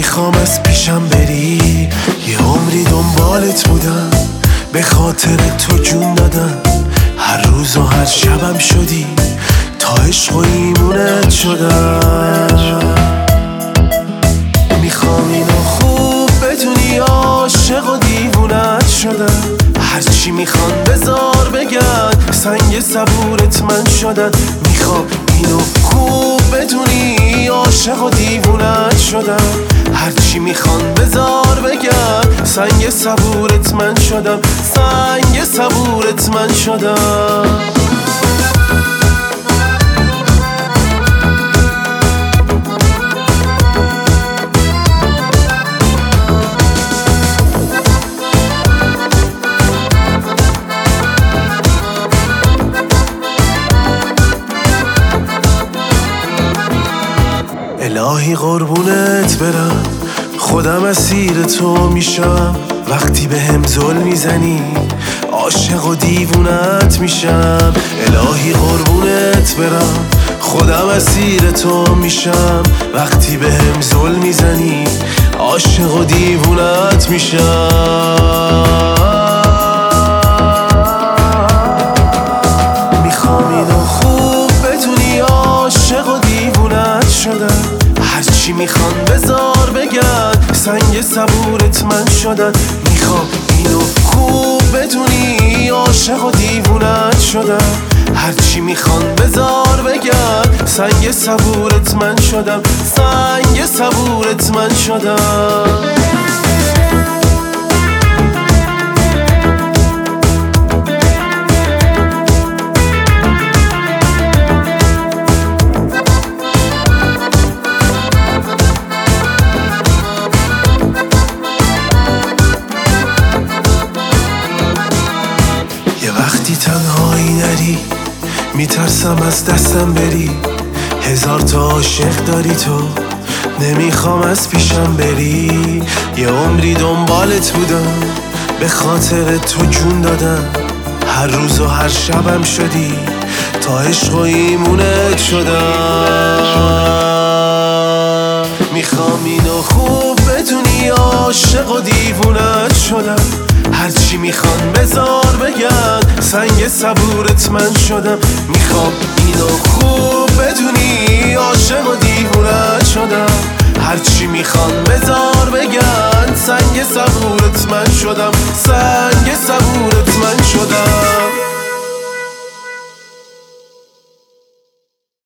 میخوام از پیشم بری، یه عمری دنبالت بودم، به خاطر تو جون دادم، هر روز و هر شبم شدی، تا عشق و ایمونت شدم. میخوام اینو خوب بدونی، عاشق و دیوونت شدم، هرچی میخوان بذار بگن، سنگ صبورت من شدم. میخوام اینو خوب بدونی، عاشق و دیوونت شدم، هرچی میخوان بذار بگن، سنگ صبورت من شدم، سنگ صبورت من شدم. الهی قربونت برم، خودم اسیر تو میشم، وقتی به هم ظلم میزنی، عاشق و دیوونت میشم. الهی قربونت برم، خودم اسیر تو میشم، وقتی به هم ظلم میزنی، عاشق و دیوونت میشم. میخوام اینو خوب بدونی، عاشق و دیوونت شدم، هرچی میخوان بذار بگن، سنگ صبورت من شدم. میخوام اینو خوب بدونی، عاشق و دیوونت شدم، هرچی میخوان بذار بگن، سنگ صبورت من شدم، سنگ صبورت من شدم. وقتی تنهایی نری، میترسم از دستم بری، هزار تا عاشق داری تو، نمیخوام از پیشم بری. یه عمری دنبالت بودم، به خاطر تو جون دادم، هر روز و هر شبم شدی، تا عشق و ایمونت شدم. میخوام اینو خوب بدونی، عاشق و دیوونت شدم، هرچی میخوان بذار بگن، سنگ صبورت من شدم. میخوام اینو خوب بدونی، عاشق و دیوونت شدم، هرچی میخوان بذار بگن، سنگ صبورت من شدم، سنگ صبورت